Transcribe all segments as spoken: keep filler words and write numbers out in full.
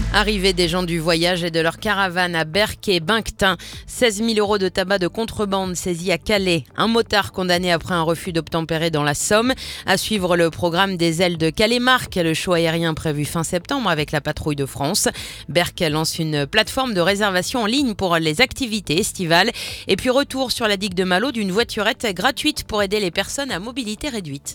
Arrivée des gens du voyage et de leur caravane à Berck et Binctin. seize mille euros de tabac de contrebande saisis à Calais. Un motard condamné après un refus d'obtempérer dans la Somme. À suivre le programme des ailes de Calais-Marc, le show aérien prévu fin septembre avec la patrouille de France. Berck lance une plateforme de réservation en ligne pour les activités estivales. Et puis retour sur la digue de Malo d'une voiturette gratuite pour aider les personnes à mobilité réduite.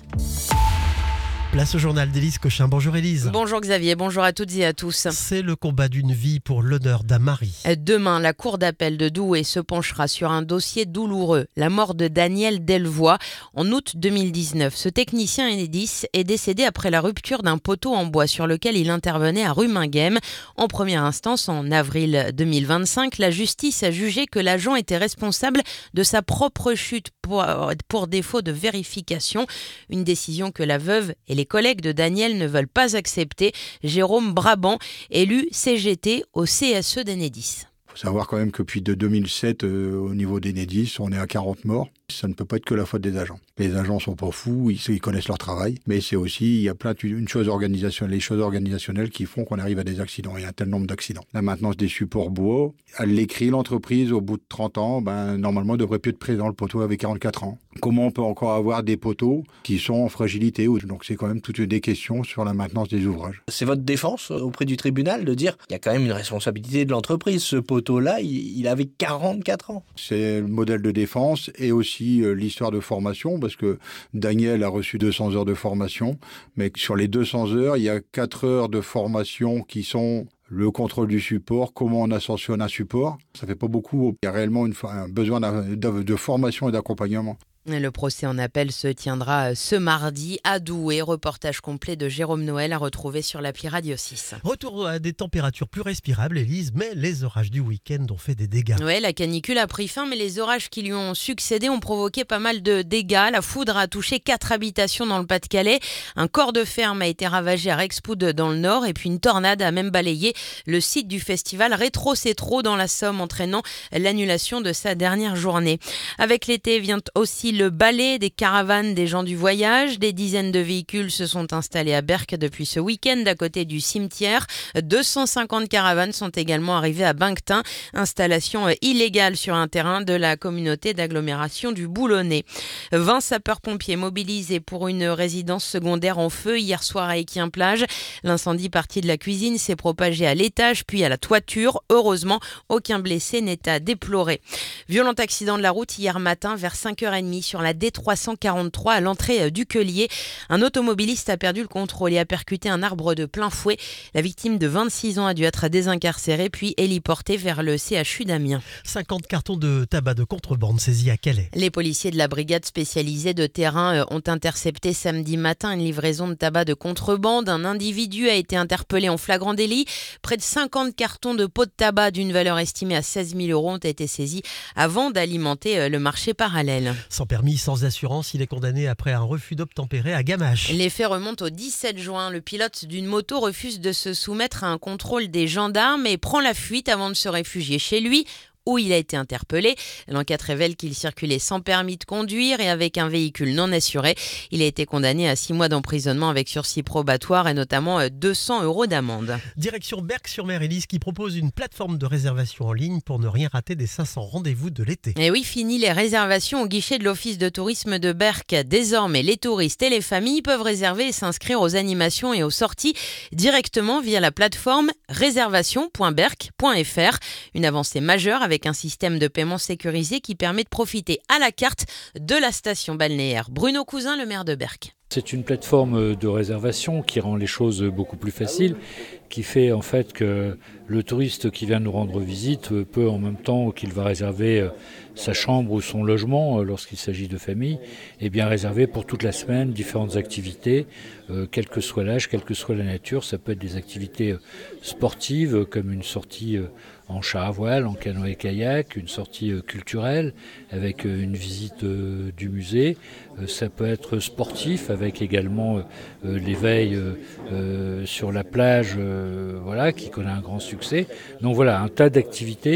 Place au journal d'Élise Cochin. Bonjour Élise. Bonjour Xavier, bonjour à toutes et à tous. C'est le combat d'une vie pour l'honneur d'un mari. Demain, la cour d'appel de Douai se penchera sur un dossier douloureux, la mort de Daniel Delvoye en août deux mille dix-neuf. Ce technicien Enedis est décédé après la rupture d'un poteau en bois sur lequel il intervenait à Ruminguem. En première instance, en avril deux mille vingt-cinq, la justice a jugé que l'agent était responsable de sa propre chute pour, pour défaut de vérification. Une décision que la veuve et les collègues de Daniel ne veulent pas accepter. Jérôme Brabant, élu C G T au C S E d'Enedis. Il faut savoir quand même que depuis de deux mille sept, euh, au niveau d'Enedis, on est à quarante morts. Ça ne peut pas être que la faute des agents. Les agents sont pas fous, ils, ils connaissent leur travail, mais c'est aussi, il y a plein de une chose organisationnelle, les choses organisationnelles qui font qu'on arrive à des accidents. Il y a un tel nombre d'accidents. La maintenance des supports bois, elle l'écrit l'entreprise au bout de trente ans, ben, normalement, elle devrait plus être présent. Le poteau avait quarante-quatre ans. Comment on peut encore avoir des poteaux qui sont en fragilité? Donc c'est quand même toutes des questions sur la maintenance des ouvrages. C'est votre défense auprès du tribunal de dire il y a quand même une responsabilité de l'entreprise. Ce poteau-là, il, il avait quarante-quatre ans. C'est le modèle de défense et aussi l'histoire de formation, parce que Daniel a reçu deux cents heures de formation, mais sur les deux cents heures, il y a quatre heures de formation qui sont le contrôle du support, comment on ascensionne un support. Ça fait pas beaucoup. Il y a réellement une, un besoin de, de, de formation et d'accompagnement. Le procès en appel se tiendra ce mardi à Douai. Reportage complet de Jérôme Noël à retrouver sur l'appli Radio six. Retour à des températures plus respirables, Élise, mais les orages du week-end ont fait des dégâts. Oui, la canicule a pris fin, mais les orages qui lui ont succédé ont provoqué pas mal de dégâts. La foudre a touché quatre habitations dans le Pas-de-Calais. Un corps de ferme a été ravagé à Rexpoud dans le Nord. Et puis une tornade a même balayé le site du festival Rétro C'est Trop dans la Somme, entraînant l'annulation de sa dernière journée. Avec l'été vient aussi le balai des caravanes des gens du voyage. Des dizaines de véhicules se sont installés à Berck depuis ce week-end à côté du cimetière. deux cent cinquante caravanes sont également arrivées à Binctin, installation illégale sur un terrain de la communauté d'agglomération du Boulonnais. vingt sapeurs-pompiers mobilisés pour une résidence secondaire en feu hier soir à Équien-Plage. L'incendie parti de la cuisine s'est propagé à l'étage puis à la toiture. Heureusement, aucun blessé n'est à déplorer. Violent accident de la route hier matin vers cinq heures trente sur la D trois cent quarante-trois à l'entrée du Quelier. Un automobiliste a perdu le contrôle et a percuté un arbre de plein fouet. La victime de vingt-six ans a dû être désincarcérée puis héliportée vers le C H U d'Amiens. cinquante cartons de tabac de contrebande saisis à Calais. Les policiers de la brigade spécialisée de terrain ont intercepté samedi matin une livraison de tabac de contrebande. Un individu a été interpellé en flagrant délit. Près de cinquante cartons de pots de tabac d'une valeur estimée à seize mille euros ont été saisis avant d'alimenter le marché parallèle. Sans permis, sans assurance, il est condamné après un refus d'obtempérer à Gamache. Les faits remontent au dix-sept juin. Le pilote d'une moto refuse de se soumettre à un contrôle des gendarmes et prend la fuite avant de se réfugier chez lui, où il a été interpellé. L'enquête révèle qu'il circulait sans permis de conduire et avec un véhicule non assuré. Il a été condamné à six mois d'emprisonnement avec sursis probatoire et notamment deux cents euros d'amende. Direction Berck-sur-Mer, Élise, qui propose une plateforme de réservation en ligne pour ne rien rater des cinq cents rendez-vous de l'été. Et oui, fini les réservations au guichet de l'Office de tourisme de Berck. Désormais, les touristes et les familles peuvent réserver et s'inscrire aux animations et aux sorties directement via la plateforme réservation point berck point f r. Une avancée majeure avec avec un système de paiement sécurisé qui permet de profiter à la carte de la station balnéaire. Bruno Cousin, le maire de Berck. C'est une plateforme de réservation qui rend les choses beaucoup plus faciles, qui fait en fait que le touriste qui vient nous rendre visite peut, en même temps qu'il va réserver sa chambre ou son logement lorsqu'il s'agit de famille, eh bien réserver pour toute la semaine différentes activités, euh, quel que soit l'âge, quelle que soit la nature. Ça peut être des activités sportives comme une sortie en char à voile, en canoë-kayak, une sortie culturelle avec une visite du musée. Ça peut être sportif avec également l'éveil sur la plage, voilà, qui connaît un grand succès. Donc voilà, un tas d'activités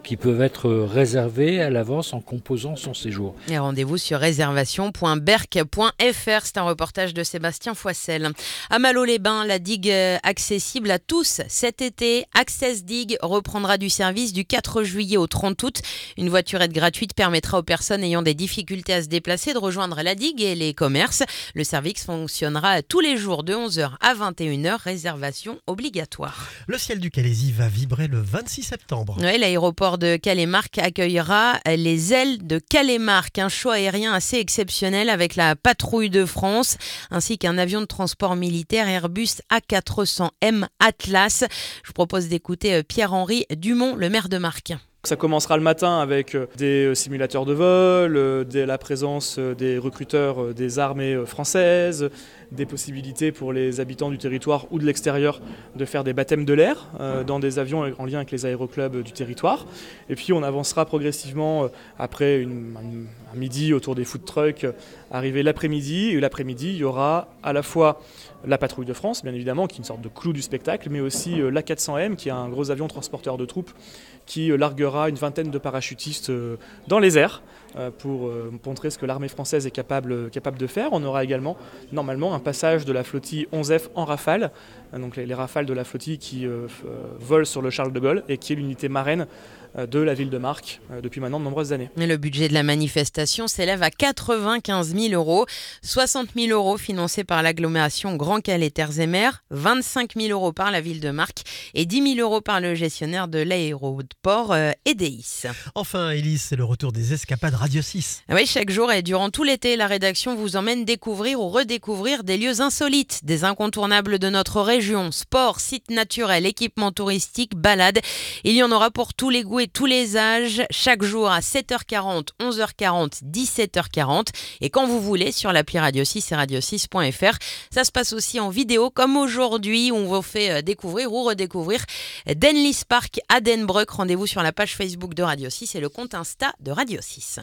qui peuvent être réservées à l'avance en composant son séjour. Et rendez-vous sur réservation point berck point f r. C'est un reportage de Sébastien Foissel. À Malo-les-Bains, la digue accessible à tous cet été. Access Digue reprendra du service du quatre juillet au trente août. Une voiturette gratuite permettra aux personnes ayant des difficultés à se déplacer de rejoindre la digue et les commerces. Le service fonctionnera tous les jours de onze heures à vingt et une heures. Réservation obligatoire. Le ciel du Calaisis va vibrer le vingt-six septembre. Oui, l'aéroport de Calais-Marc accueillera les ailes de Calais-Marc, un show aérien assez exceptionnel avec la patrouille de France ainsi qu'un avion de transport militaire Airbus A quatre cents M Atlas. Je vous propose d'écouter Pierre-Henri Dumont, le maire de Marc. Ça commencera le matin avec des simulateurs de vol, de la présence des recruteurs des armées françaises, des possibilités pour les habitants du territoire ou de l'extérieur de faire des baptêmes de l'air dans des avions en lien avec les aéroclubs du territoire. Et puis on avancera progressivement après une, un midi autour des food trucks, arrivé l'après-midi. Et l'après-midi, il y aura à la fois la patrouille de France, bien évidemment, qui est une sorte de clou du spectacle, mais aussi l'A quatre cents M, qui est un gros avion transporteur de troupes, qui larguera une vingtaine de parachutistes dans les airs pour montrer ce que l'armée française est capable, capable de faire. On aura également normalement un passage de la flottille onze F en Rafale, donc les, les Rafales de la flottille qui euh, volent sur le Charles de Gaulle et qui est l'unité marraine de la ville de Marc depuis maintenant de nombreuses années. Et le budget de la manifestation s'élève à quatre-vingt-quinze mille euros, soixante mille euros financés par l'agglomération Grand Calais Terres et Mers, vingt-cinq mille euros par la ville de Marc et dix mille euros par le gestionnaire de l'aéroport euh, Edéis. Enfin, Élise, c'est le retour des escapades Radio six. Oui, chaque jour et durant tout l'été, la rédaction vous emmène découvrir ou redécouvrir des lieux insolites, des incontournables de notre région, sport, sites naturels, équipements touristiques, balades. Il y en aura pour tous les goûts et tous les âges, chaque jour à sept heures quarante, onze heures quarante, dix-sept heures quarante et quand vous voulez sur l'appli Radio six et radio six point f r. Ça se passe aussi en vidéo comme aujourd'hui où on vous fait découvrir ou redécouvrir Denlis Park à Denbroek. Rendez-vous sur la page Facebook de Radio six et le compte Insta de Radio six.